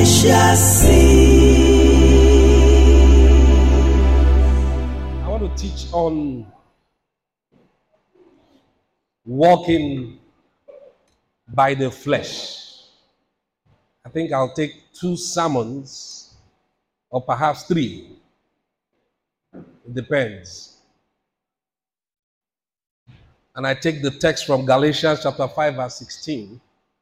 shall see. I want to teach on walking by the flesh. I think I'll take 2 sermons or perhaps 3. It depends. And I take the text from Galatians chapter 5 verse 16.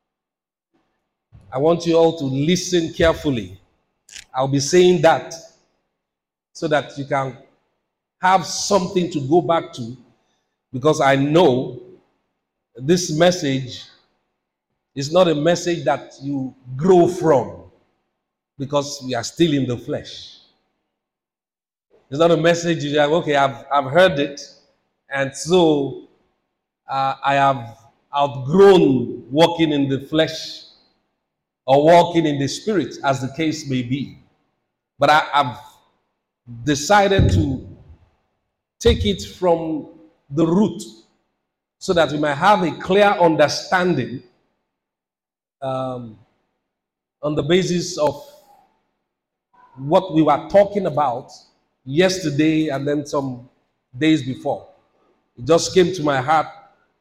I want you all to listen carefully. I'll be saying that so that you can have something to go back to, because I know this message is not a message that you grow from, because we are still in the flesh. It's not a message you're like, okay, I've heard it, and so I have outgrown walking in the flesh or walking in the spirit, as the case may be. But I've decided to take it from the root so that we might have a clear understanding on the basis of what we were talking about yesterday and then some days before. It just came to my heart.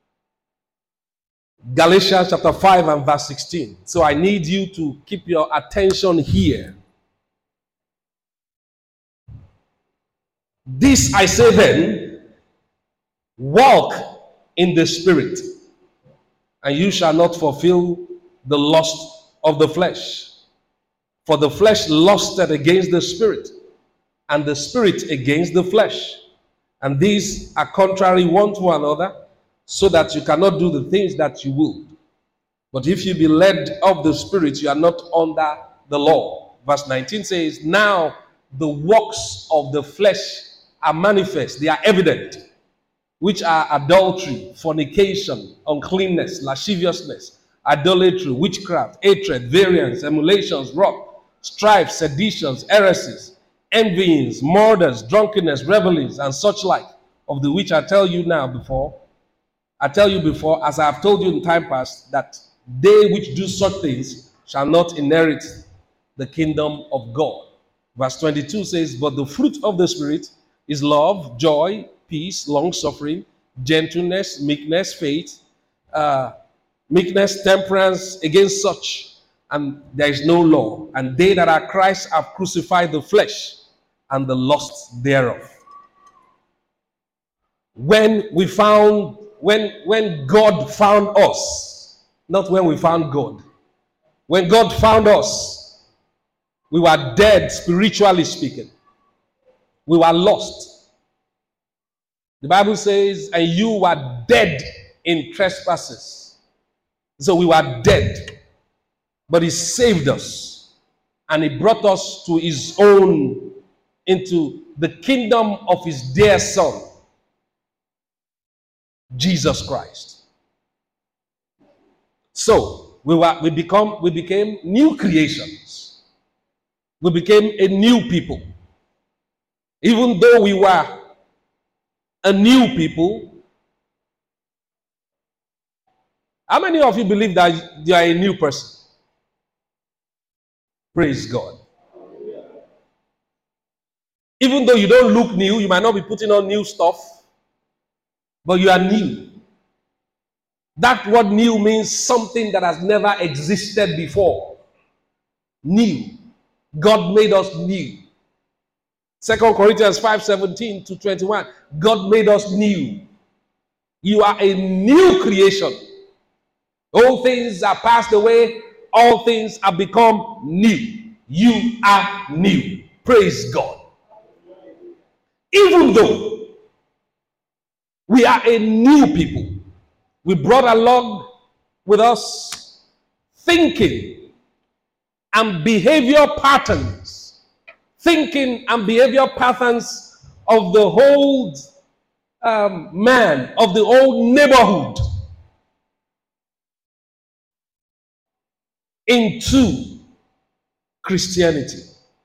Galatians chapter 5 and verse 16. So I need you to keep your attention here. This I say then, walk in the spirit, and you shall not fulfill the lust of the flesh. For the flesh lusted against the spirit, and the spirit against the flesh. And these are contrary one to another, so that you cannot do the things that you will. But if you be led of the spirit, you are not under the law. Verse 19 says, now the works of the flesh are manifest, they are evident, which are adultery, fornication, uncleanness, lasciviousness, idolatry, witchcraft, hatred, variance, emulations, wrath, strife, seditions, heresies, envyings, murders, drunkenness, revelings, and such like, of the which I tell you before, as I have told you in time past, that they which do such things shall not inherit the kingdom of God. Verse 22 says, but the fruit of the Spirit is love, joy, peace, long-suffering, gentleness, meekness, faith, meekness, temperance. Against such, and there is no law. And they that are Christ have crucified the flesh and the lusts thereof. When God found us, not when we found God. When God found us, we were dead, spiritually speaking. We were lost. The Bible says, and you were dead in trespasses. So we were dead, but he saved us, and he brought us to his own, into the kingdom of his dear Son, Jesus Christ. So we became new creations. We became a new people. Even though we were a new people, how many of you believe that you are a new person? Praise God. Even though you don't look new, you might not be putting on new stuff, but you are new. That word new means something that has never existed before. New. God made us new. 2 Corinthians 5:17 to 21. God made us new. You are a new creation. All things are passed away. All things have become new. You are new. Praise God. Even though we are a new people, we brought along with us thinking and behavior patterns. Thinking and behavior patterns of the old man, of the old neighborhood, into Christianity.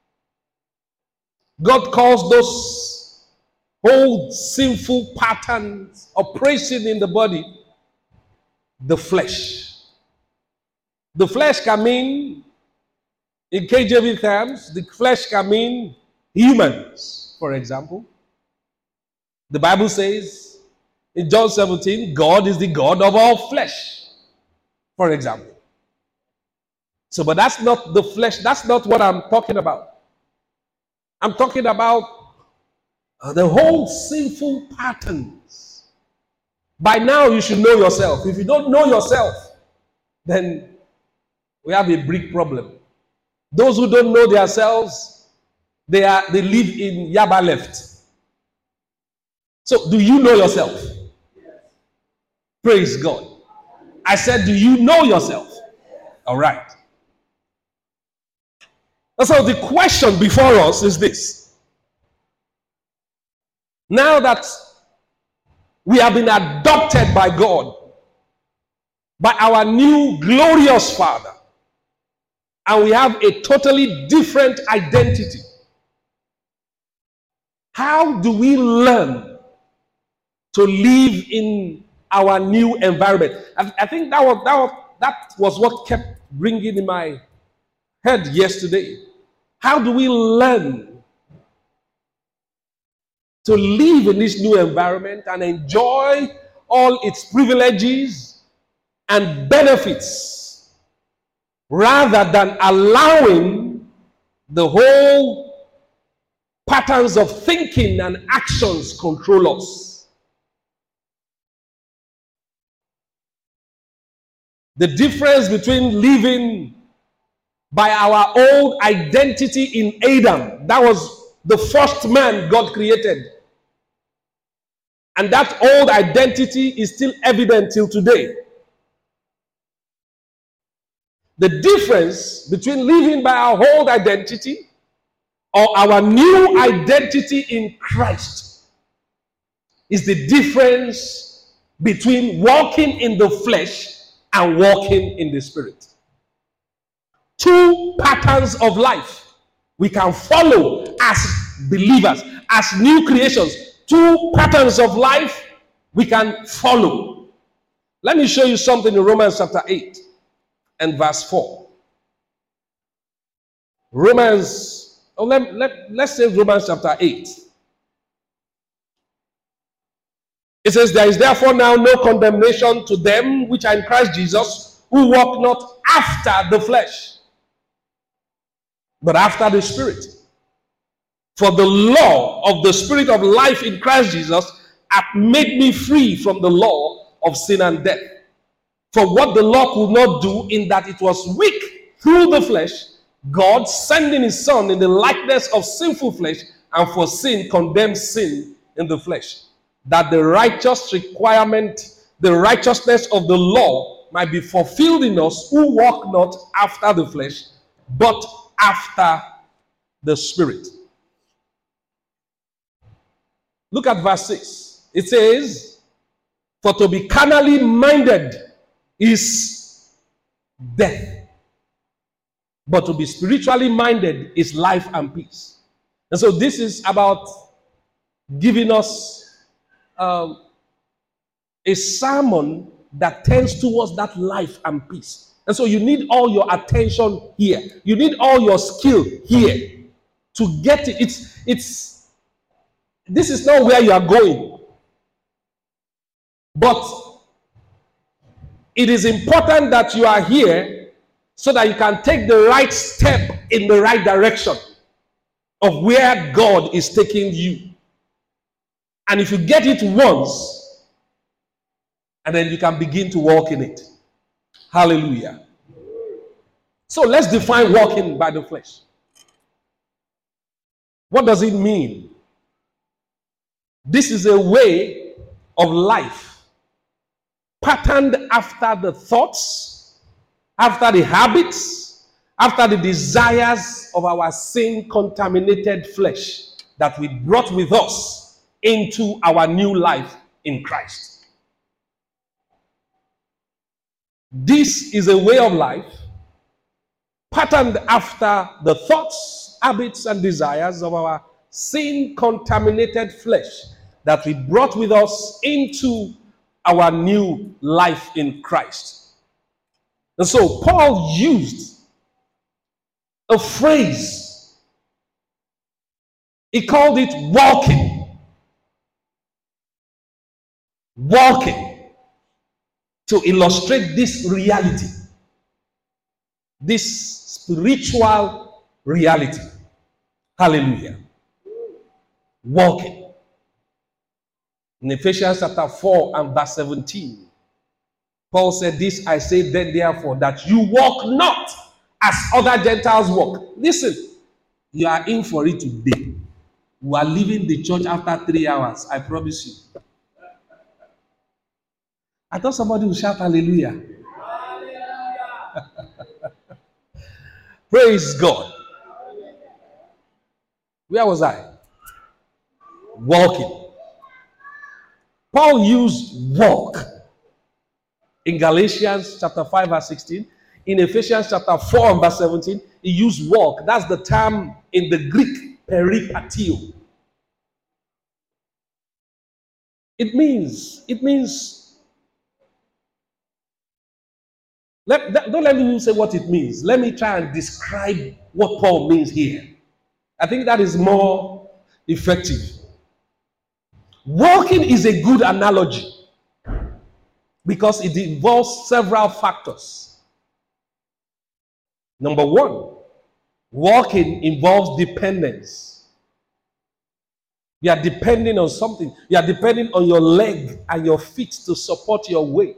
God calls those old sinful patterns operating in the body the flesh. The flesh can mean In KJV terms, the flesh can mean humans, for example. The Bible says in John 17, God is the God of all flesh, for example. So, but that's not the flesh. That's not what I'm talking about. I'm talking about the whole sinful patterns. By now, you should know yourself. If you don't know yourself, then we have a big problem. Those who don't know themselves, they live in Yaba left. So, do you know yourself? Praise God. I said, do you know yourself? All right. And so the question before us is this. Now that we have been adopted by God, by our new glorious Father, and we have a totally different identity, how do we learn to live in our new environment? I think that was what kept ringing in my head yesterday. How do we learn to live in this new environment and enjoy all its privileges and benefits rather than allowing the whole patterns of thinking and actions control us? The difference between living by our old identity in Adam, that was the first man God created. And that old identity is still evident till today. The difference between living by our old identity or our new identity in Christ is the difference between walking in the flesh and walking in the spirit. Two patterns of life we can follow as believers, as new creations. Two patterns of life we can follow. Let me show you something in Romans chapter 8 and verse 4. Let's say Romans chapter 8. It says, there is therefore now no condemnation to them which are in Christ Jesus, who walk not after the flesh, but after the Spirit. For the law of the Spirit of life in Christ Jesus hath made me free from the law of sin and death. For what the law could not do, in that it was weak through the flesh, God, sending his Son in the likeness of sinful flesh, and for sin condemned sin in the flesh, that the righteous requirement, the righteousness of the law might be fulfilled in us who walk not after the flesh, but after the Spirit. Look at verse 6. It says, for to be carnally minded is death, but to be spiritually minded is life and peace. And so this is about giving us a sermon that tends towards that life and peace. And so you need all your attention here. You need all your skill here to get it. This is not where you are going. But it is important that you are here so that you can take the right step in the right direction of where God is taking you. And if you get it once, and then you can begin to walk in it. Hallelujah. So let's define walking by the flesh. What does it mean? This is a way of life patterned after the thoughts, after the habits, after the desires of our sin-contaminated flesh that we brought with us into our new life in Christ. This is a way of life patterned after the thoughts, habits, and desires of our sin-contaminated flesh that we brought with us into our new life in Christ. And so Paul used a phrase. He called it walking. Walking. To illustrate this reality. This spiritual reality. Hallelujah. Walking. In Ephesians chapter 4 and verse 17, Paul said, "This I say then therefore, that you walk not as other Gentiles walk." Listen, you are in for it today. You are leaving the church after 3 hours, I promise you. I thought somebody would shout hallelujah. Praise God. Where was I? Walking. Paul used walk in Galatians chapter 5 verse 16. In Ephesians chapter 4 and verse 17, he used walk. That's the term in the Greek, peripatio. It means, don't let me say what it means. Let me try and describe what Paul means here. I think that is more effective. Walking is a good analogy because it involves several factors. Number one, walking involves dependence. You are depending on something. You are depending on your leg and your feet to support your weight.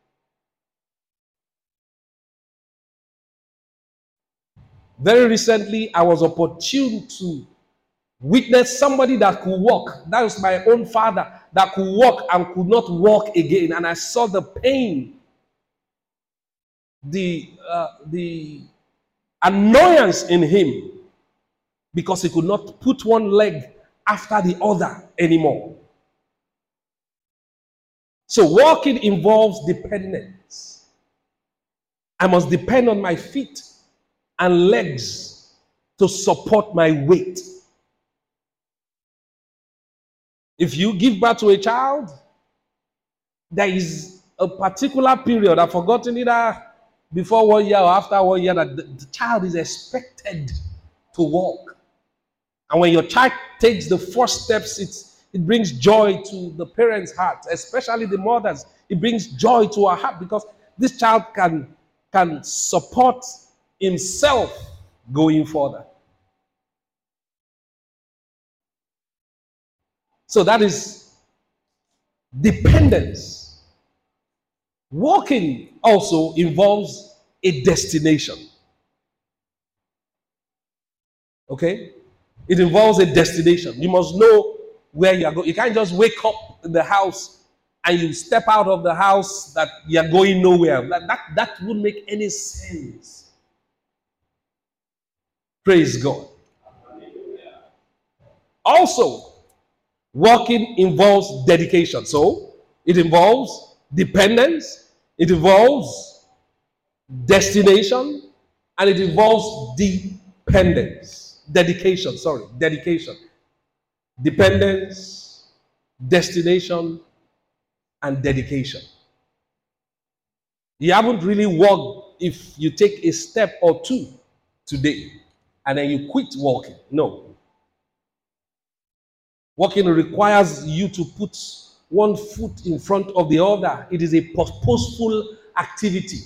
Very recently, I was opportune to witness somebody that could walk. That was my own father that could walk and could not walk again. And I saw the pain, the annoyance in him because he could not put one leg after the other anymore. So walking involves dependence. I must depend on my feet and legs to support my weight. If you give birth to a child, there is a particular period, I've forgotten either before 1 year or after 1 year, that the child is expected to walk. And when your child takes the first steps, it brings joy to the parents' heart, especially the mothers. It brings joy to our heart because this child can support himself going further. So that is dependence. Walking also involves a destination. Okay? It involves a destination. You must know where you are going. You can't just wake up in the house and you step out of the house that you are going nowhere. That wouldn't make any sense. Praise God. Also, walking involves dedication. So, it involves dependence, it involves destination, and it involves dependence. Dedication. Dependence, destination, and dedication. You haven't really walked if you take a step or two today and then you quit walking. No. Walking requires you to put one foot in front of the other. It is a purposeful activity.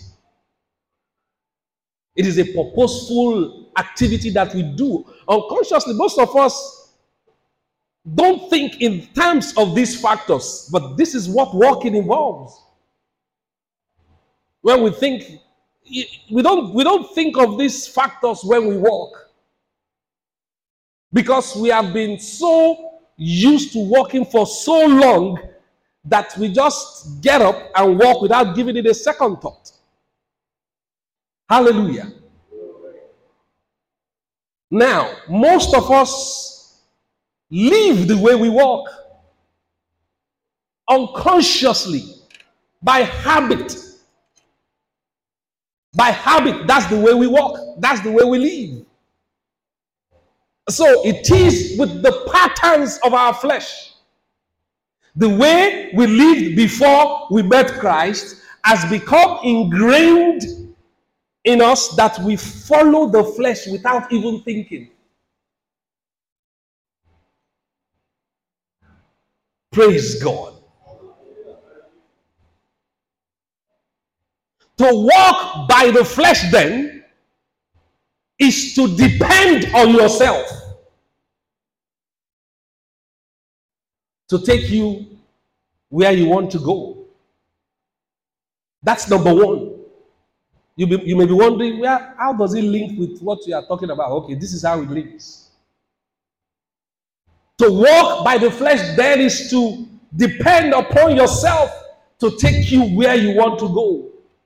It is a purposeful activity that we do unconsciously. Most of us don't think in terms of these factors, but this is what walking involves. When we think, we don't think of these factors when we walk, because we have been so used to walking for so long that we just get up and walk without giving it a second thought. Hallelujah. Now, most of us live the way we walk unconsciously, by habit. By habit, that's the way we walk. That's the way we live. So it is with the patterns of our flesh. The way we lived before we met Christ has become ingrained in us that we follow the flesh without even thinking. Praise God. To walk by the flesh then is to depend on yourself to take you where you want to go. That's number one. You may be wondering, how does it link with what we are talking about? Okay, this is how it links. To walk by the flesh then is to depend upon yourself to take you where you want to go.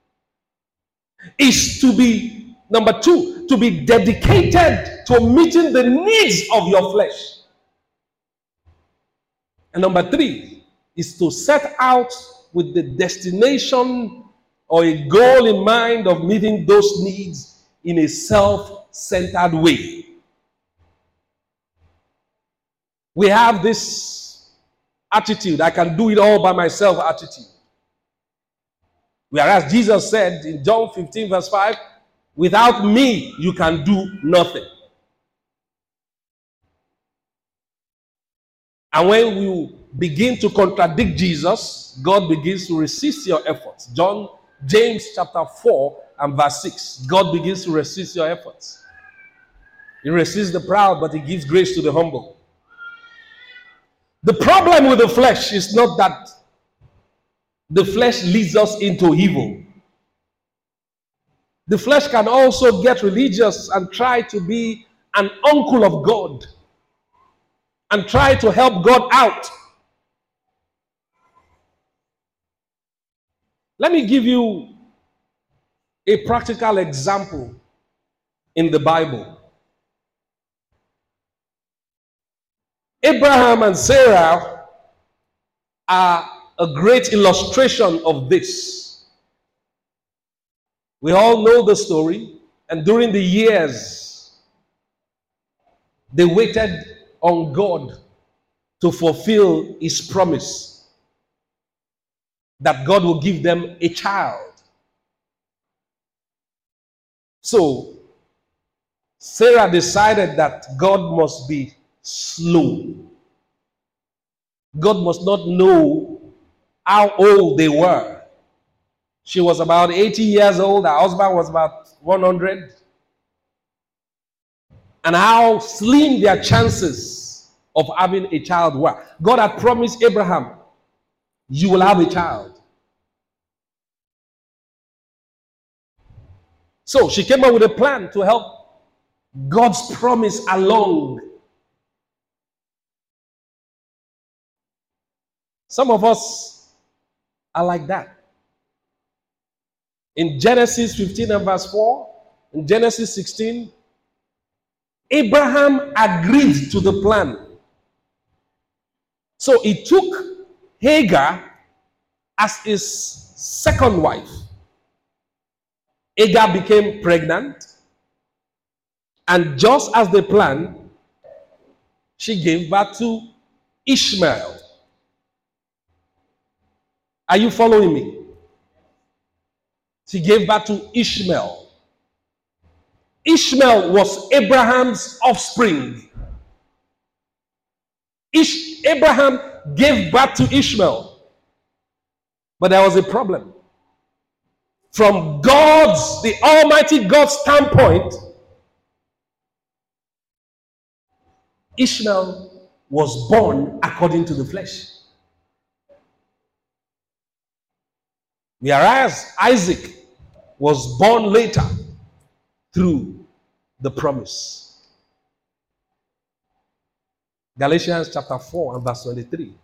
Is to be, number two, to be dedicated to meeting the needs of your flesh. And number three is to set out with the destination or a goal in mind of meeting those needs in a self-centered way. We have this attitude, I can do it all by myself attitude. Whereas Jesus said in John 15 verse 5, without me you can do nothing. And when you begin to contradict Jesus, God begins to resist your efforts. James chapter 4 and verse 6, God begins to resist your efforts. He resists the proud, but he gives grace to the humble. The problem with the flesh is not that the flesh leads us into evil. The flesh can also get religious and try to be an uncle of God and try to help God out. Let me give you a practical example in the Bible. Abraham and Sarah are a great illustration of this. We all know the story, and during the years, they waited on God to fulfill his promise that God will give them a child. So, Sarah decided that God must be slow. God must not know how old they were. She was about 80 years old. Her husband was about 100. And how slim their chances of having a child were. God had promised Abraham, you will have a child. So she came up with a plan to help God's promise along. Some of us are like that. In Genesis 15 and verse 4, in Genesis 16, Abraham agreed to the plan. So he took Hagar as his second wife. Hagar became pregnant, and just as they planned, she gave birth to Ishmael. Are you following me? She gave birth to Ishmael. Ishmael was Abraham's offspring. Abraham gave birth to Ishmael. But there was a problem. From the Almighty God's standpoint, Ishmael was born according to the flesh. Whereas Isaac was born later through the promise. Galatians chapter 4 and verse 23.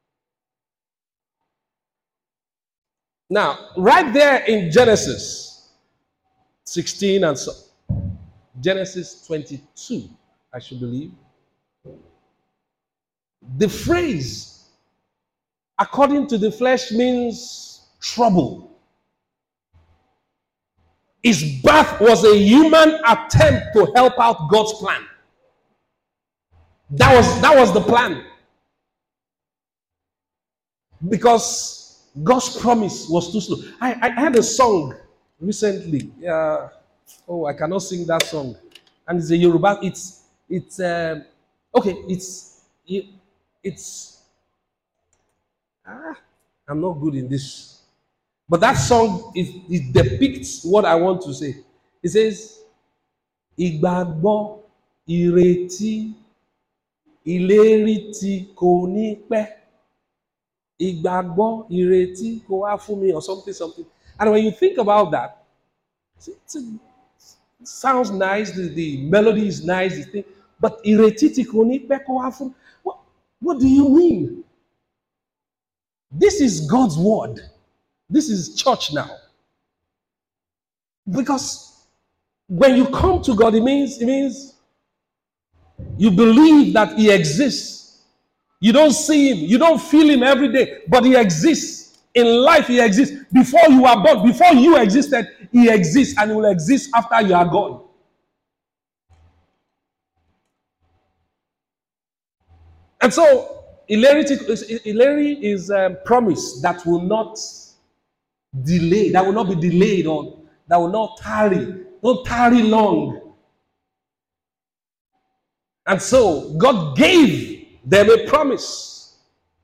Now, right there in Genesis 16 and so, Genesis 22, I should believe, the phrase according to the flesh means trouble. His birth was a human attempt to help out God's plan. That was the plan. Because God's promise was too slow. I had a song recently. Oh, I cannot sing that song. And it's a Yoruba. Okay. It's. I'm not good in this. But that song it depicts what I want to say. It says, Ìgbàgbọ́, ìrètí, ìlérí tí kò ní pẹ́. Ìgbàgbọ́, ìrètí kò wá fún mi, or something. And when you think about that, it sounds nice, the melody is nice, the thing, but ìrètí tí kò ní pẹ́ kò wá fún. What do you mean? This is God's word. This is church now. Because when you come to God, it means you believe that He exists. You don't see Him, you don't feel Him every day, but He exists. In life, He exists. Before you are born, before you existed, He exists, and He will exist after you are gone. And so, Ileri is a promise that will not delay, that will not be delayed, or that will not tarry. Don't tarry long. And so God gave them a promise.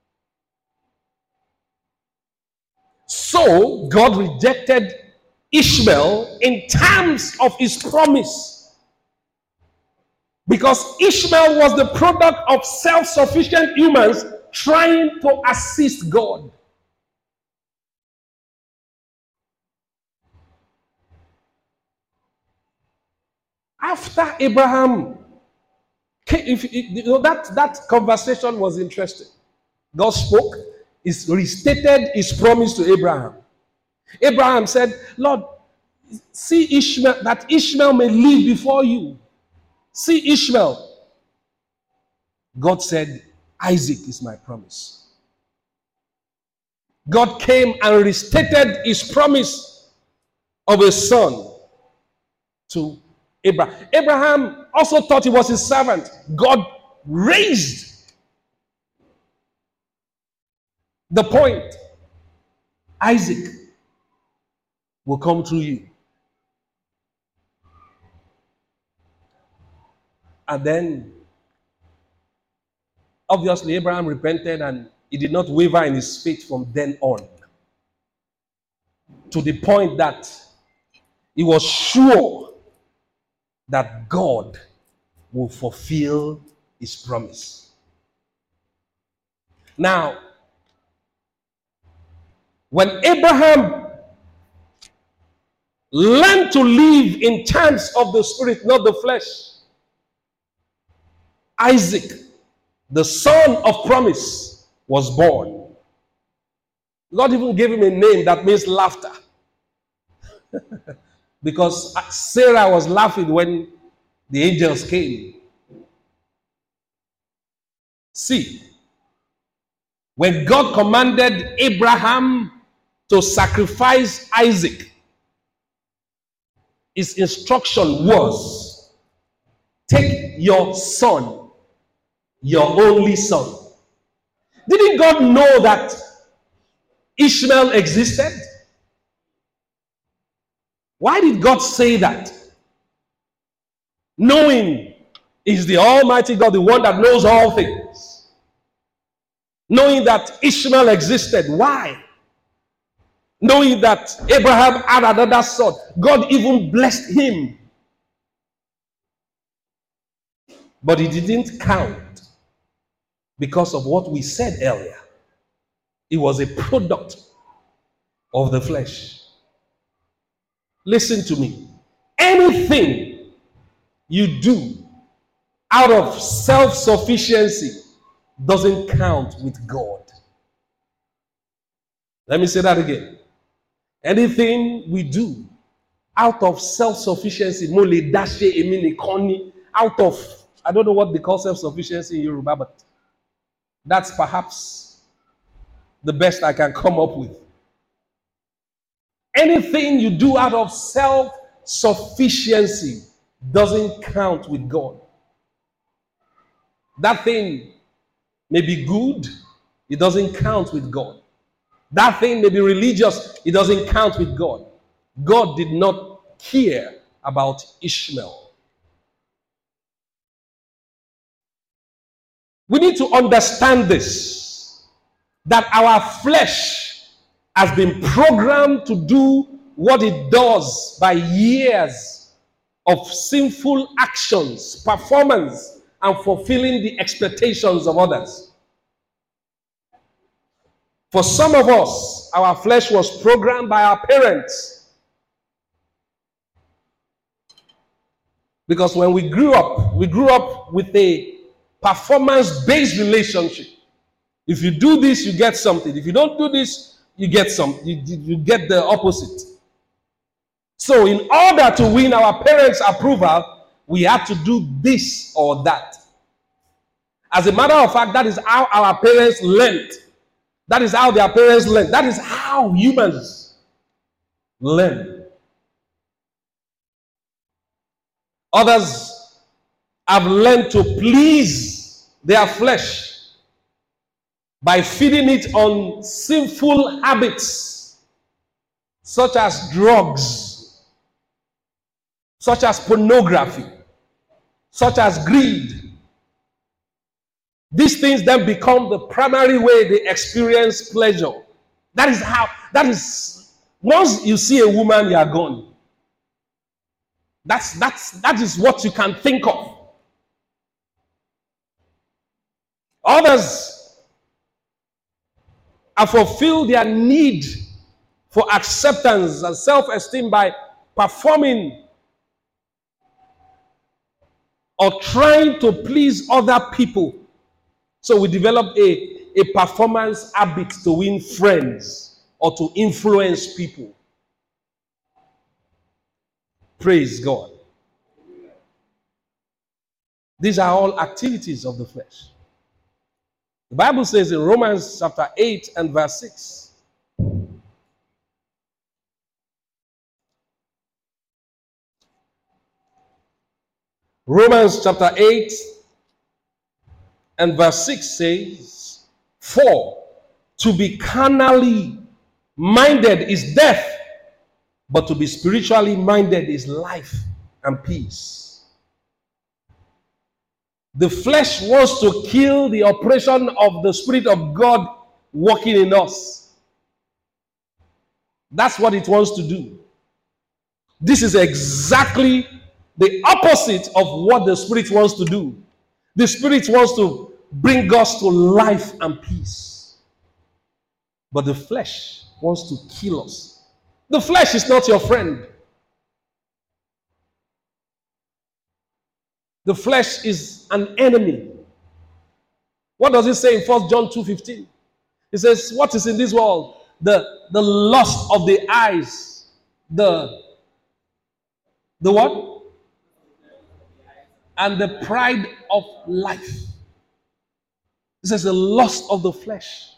So God rejected Ishmael in terms of his promise, because Ishmael was the product of self-sufficient humans trying to assist God. After Abraham, that conversation was interesting. God spoke, He restated His promise to Abraham. Abraham said, Lord, see Ishmael, that Ishmael may live before you. See Ishmael. God said, Isaac is my promise. God came and restated His promise of a son to Abraham. Abraham also thought he was his servant. God raised the point. Isaac will come through you. And then, obviously, Abraham repented and he did not waver in his faith from then on. To the point that he was sure that God will fulfill His promise. Now, when Abraham learned to live in terms of the Spirit, not the flesh, Isaac, the son of promise, was born. God even gave him a name that means laughter. Because Sarah was laughing when the angels came. See, when God commanded Abraham to sacrifice Isaac, His instruction was, take your son, your only son. Didn't God know that Ishmael existed? Why did God say that? Knowing He's the Almighty God, the one that knows all things. Knowing that Ishmael existed. Why? Knowing that Abraham had another son. God even blessed him. But He didn't count because of what we said earlier. It was a product of the flesh. Listen to me. Anything you do out of self-sufficiency doesn't count with God. Let me say that again. Anything we do out of self-sufficiency, out of, I don't know what they call self-sufficiency in Yoruba, but that's perhaps the best I can come up with. Anything you do out of self-sufficiency doesn't count with God. That thing may be good, it doesn't count with God. That thing may be religious, it doesn't count with God. God did not care about Ishmael. We need to understand this, that our flesh has been programmed to do what it does by years of sinful actions, performance, and fulfilling the expectations of others. For some of us, our flesh was programmed by our parents. Because when we grew up with a performance-based relationship. If you do this, you get something. If you don't do this, you get something. You get the opposite. So in order to win our parents' approval, we have to do this or that. As a matter of fact, that is how our parents learned. That is how their parents learned. That is how humans learn. Others have learned to please their flesh by feeding it on sinful habits such as drugs, such as pornography, such as greed. These things then become the primary way they experience pleasure. That is once you see a woman, you are gone. That is what you can think of. Others have fulfilled their need for acceptance and self-esteem by performing or trying to please other people. So we develop a performance habit to win friends or to influence people. Praise God. These are all activities of the flesh. The Bible says in Romans chapter 8 and verse 6. Romans chapter 8 and verse 6 says, "For to be carnally minded is death, but to be spiritually minded is life and peace." The flesh wants to kill the operation of the Spirit of God working in us. That's what it wants to do. This is exactly the opposite of what the Spirit wants to do. The Spirit wants to bring us to life and peace. But the flesh wants to kill us. The flesh is not your friend. The flesh is an enemy. What does it say in 1 John 2:15? It says, what is in this world? The lust of the eyes. The what? And the pride of life. It says the lust of the flesh.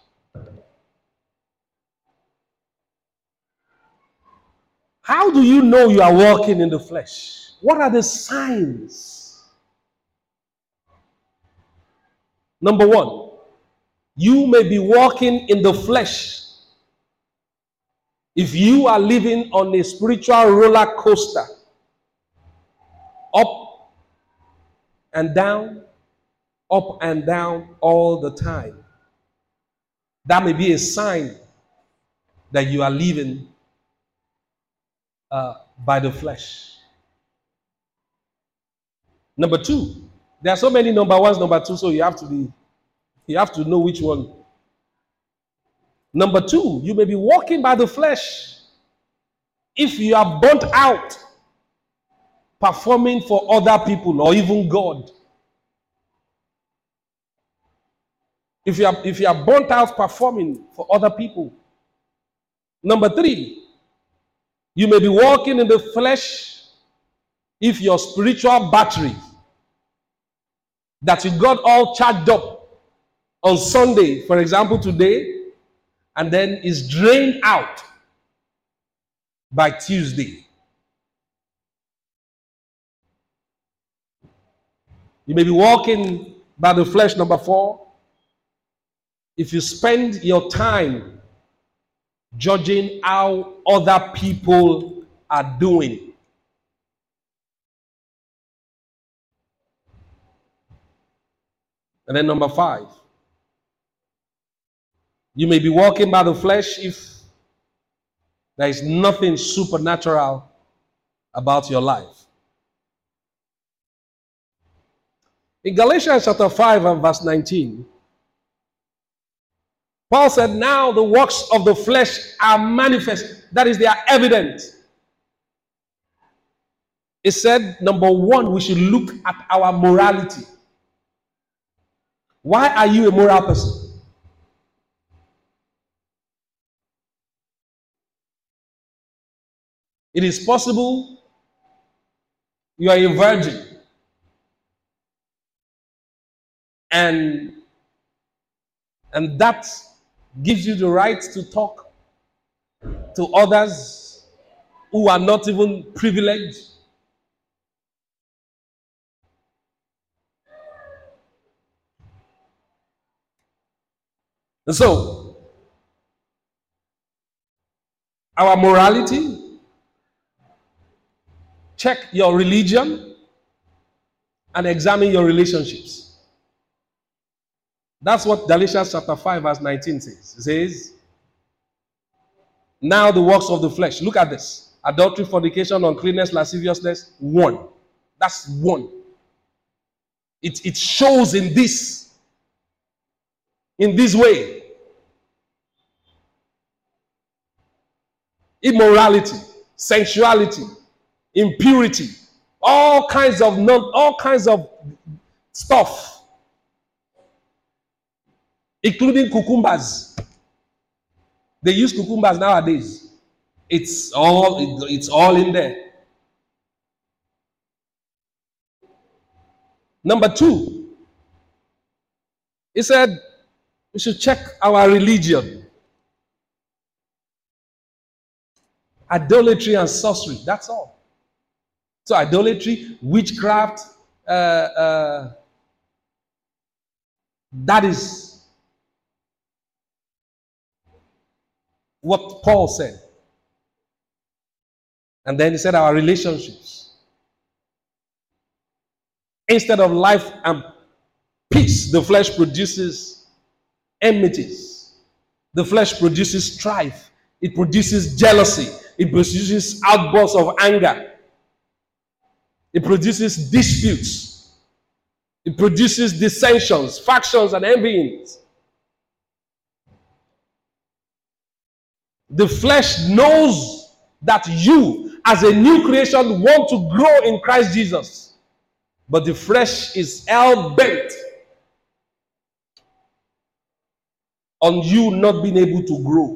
How do you know you are walking in the flesh? What are the signs? Number one, you may be walking in the flesh if you are living on a spiritual roller coaster, up and down all the time. That may be a sign that you are living by the flesh. Number two, there are so many number ones, number two, so you have to know which one. Number two, you may be walking by the flesh if you are burnt out performing for other people or even God. If you are burnt out performing for other people. Number three, you may be walking in the flesh if your spiritual battery that you got all charged up on Sunday, for example, today, and then is drained out by Tuesday. You may be walking by the flesh, number four, if you spend your time judging how other people are doing And then number 5, you may be walking by the flesh if there is nothing supernatural about your life. In Galatians chapter 5 and verse 19, Paul said, now the works of the flesh are manifest. That is, they are evident. It said, number 1, we should look at our morality. Why are you a moral person? It is possible you are a virgin and that gives you the right to talk to others who are not even privileged. And so, our morality, check your religion, and examine your relationships. That's what Galatians chapter 5 verse 19 says. It says, now the works of the flesh. Look at this. Adultery, fornication, uncleanness, lasciviousness. 1. That's 1. It shows in this way. Immorality, sensuality, impurity, all kinds of stuff, including cucumbers. They use cucumbers nowadays. It's all in there. Number 2, he said we should check our religion. Idolatry and sorcery, that's all. So idolatry, witchcraft, that is what Paul said. And then he said our relationships. Instead of life and peace, the flesh produces enmities. The flesh produces strife. It produces jealousy. It produces outbursts of anger. It produces disputes. It produces dissensions, factions, and envyings. The flesh knows that you, as a new creation, want to grow in Christ Jesus. But the flesh is hell-bent on you not being able to grow.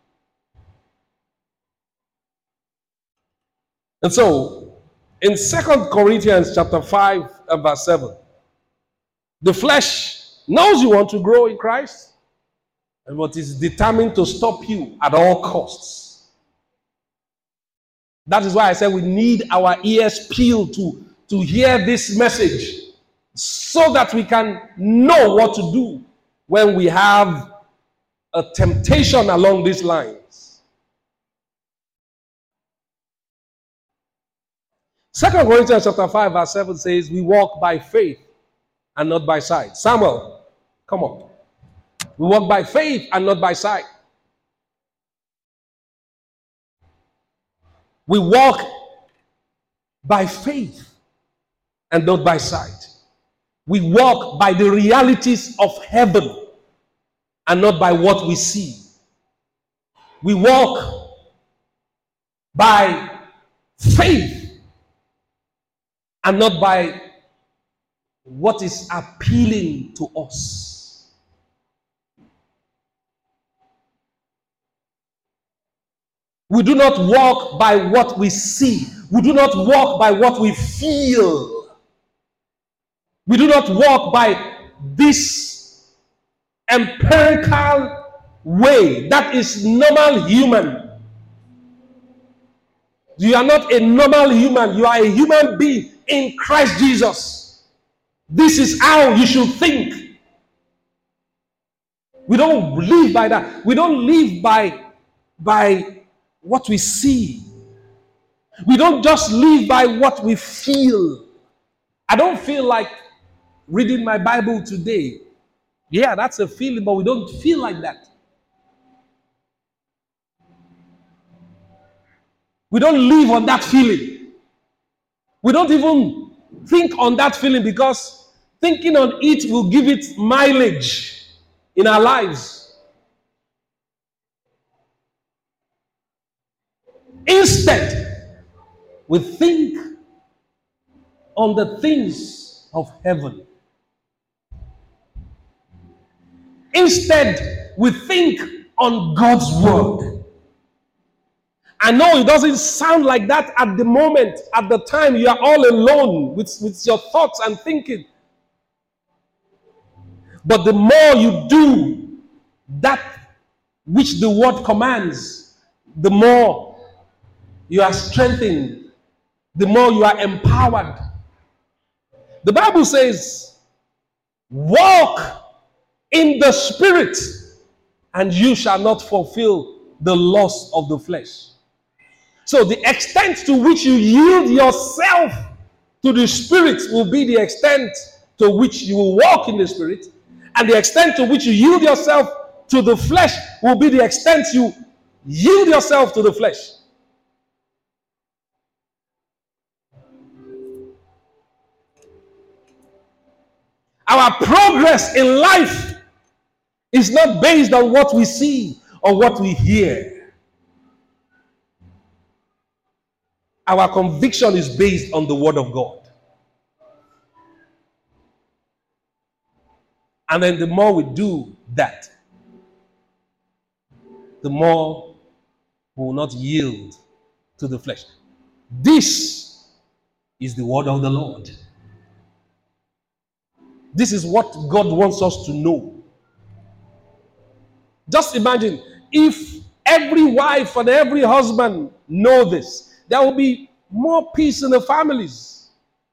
And so, in 2 Corinthians chapter 5 and verse 7, the flesh knows you want to grow in Christ, but is determined to stop you at all costs. That is why I said we need our ears peeled to hear this message so that we can know what to do when we have a temptation along these lines. 2 Corinthians chapter 5 verse 7 says, we walk by faith and not by sight. Samuel, come on. We walk by faith and not by sight. We walk by faith and not by sight. We walk by the realities of heaven and not by what we see. We walk by faith and not by what is appealing to us. We do not walk by what we see. We do not walk by what we feel. We do not walk by this empirical way that is normal human. You are not a normal human. You are a human being in Christ Jesus. This is how you should think. We don't live by that. We don't live by what we see. We don't just live by what we feel. I don't feel like reading my Bible today. Yeah, that's a feeling, but we don't feel like that. We don't live on that feeling. We don't even think on that feeling because thinking on it will give it mileage in our lives. Instead, we think on the things of heaven. Instead, we think on God's word. I know it doesn't sound like that at the moment, at the time you are all alone with your thoughts and thinking. But the more you do that which the word commands, the more you are strengthened, the more you are empowered. The Bible says, walk in the Spirit, and you shall not fulfill the lust of the flesh. So the extent to which you yield yourself to the Spirit will be the extent to which you will walk in the Spirit, and the extent to which you yield yourself to the flesh will be the extent you yield yourself to the flesh. Our progress in life is not based on what we see or what we hear. Our conviction is based on the Word of God. And then the more we do that, the more we will not yield to the flesh. This is the word of the Lord. This is what God wants us to know. Just imagine if every wife and every husband know this, there will be more peace in the families.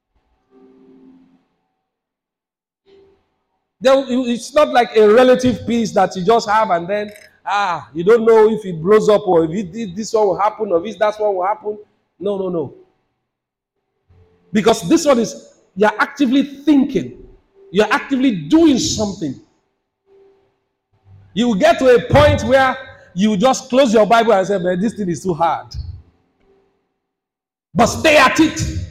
It's not like a relative peace that you just have and then you don't know if it blows up or if this one will happen or if that one will happen. No. Because this one is, you're actively thinking. You're actively doing something. You will get to a point where you just close your Bible and say, man, this thing is too hard. But stay at it.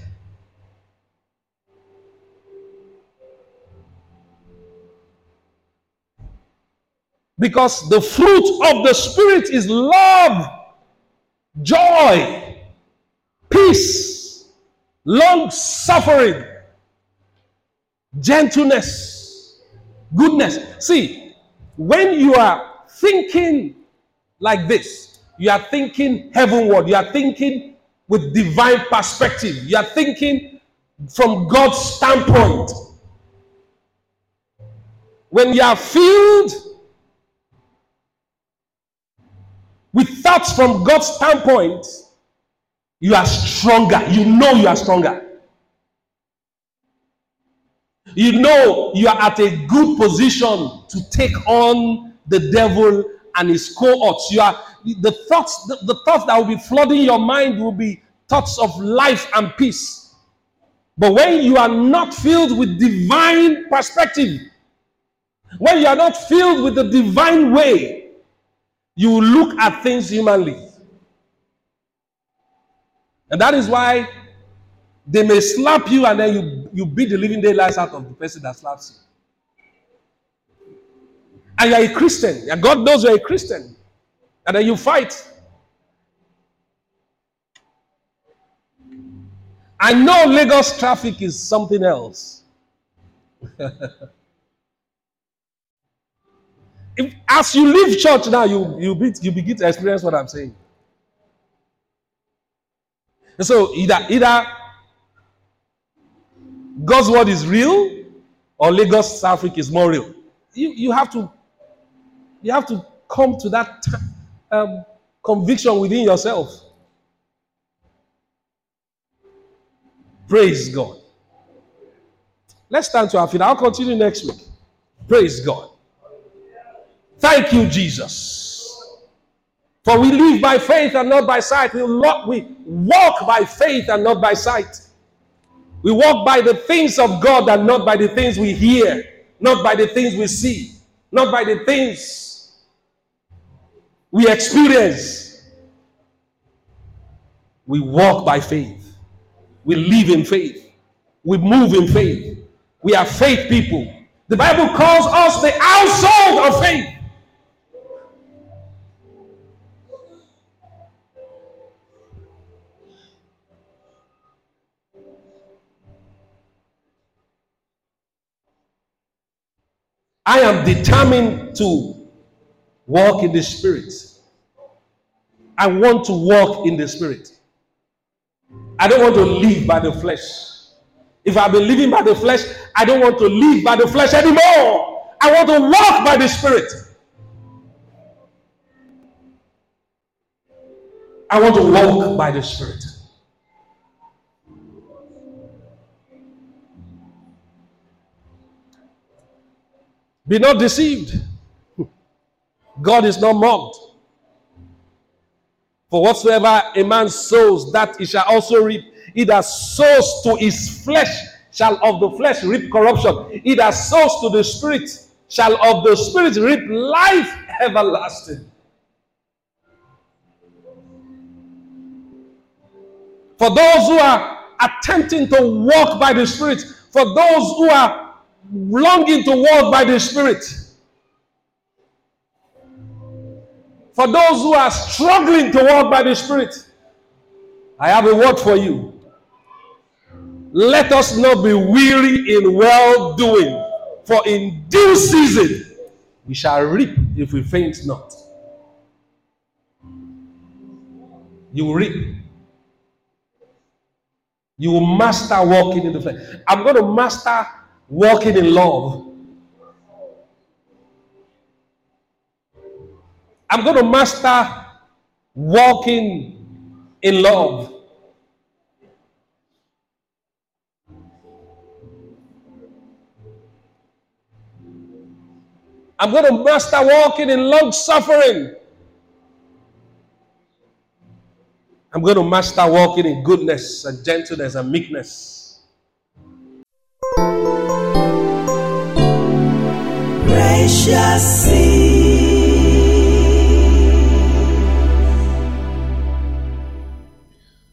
Because the fruit of the Spirit is love, joy, peace, long-suffering, gentleness, goodness. See, when you are thinking like this, you are thinking heavenward, you are thinking with divine perspective, you are thinking from God's standpoint. When you are filled with thoughts from God's standpoint, you are stronger. You know you are stronger. You know you are at a good position to take on the devil and his cohorts. The thoughts that will be flooding your mind will be thoughts of life and peace. But when you are not filled with divine perspective, when you are not filled with the divine way, you will look at things humanly. And that is why they may slap you and then you beat the living daylights out of the person that slaps you. And you're a Christian. And God knows you're a Christian. And then you fight. I know Lagos traffic is something else. As you leave church now, you begin to experience what I'm saying. And so either God's word is real or Lagos traffic is more real. You have to come to that conviction within yourself. Praise God. Let's stand to our feet. I'll continue next week. Praise God. Thank you, Jesus. For we live by faith and not by sight. We walk by faith and not by sight. We walk by the things of God and not by the things we hear, not by the things we see. not by the things we experience. We walk by faith. We live in faith. We move in faith. We are faith people. The Bible calls us the household of faith. I am determined to walk in the Spirit. I want to walk in the Spirit. I don't want to live by the flesh. If I've been living by the flesh, I don't want to live by the flesh anymore. I want to walk by the Spirit. I want to walk by the Spirit. Be not deceived. God is not mocked. For whatsoever a man sows, that he shall also reap. He that sows to his flesh shall of the flesh reap corruption. He that sows to the Spirit shall of the Spirit reap life everlasting. For those who are attempting to walk by the Spirit, for those who are longing to walk by the Spirit, for those who are struggling to walk by the Spirit, I have a word for you. Let us not be weary in well-doing, for in due season we shall reap if we faint not. You will reap. You will master walking in the flesh. I'm going to master walking in love. I'm going to master walking in love. I'm going to master walking in long suffering. I'm going to master walking in goodness and gentleness and meekness. Precious seed.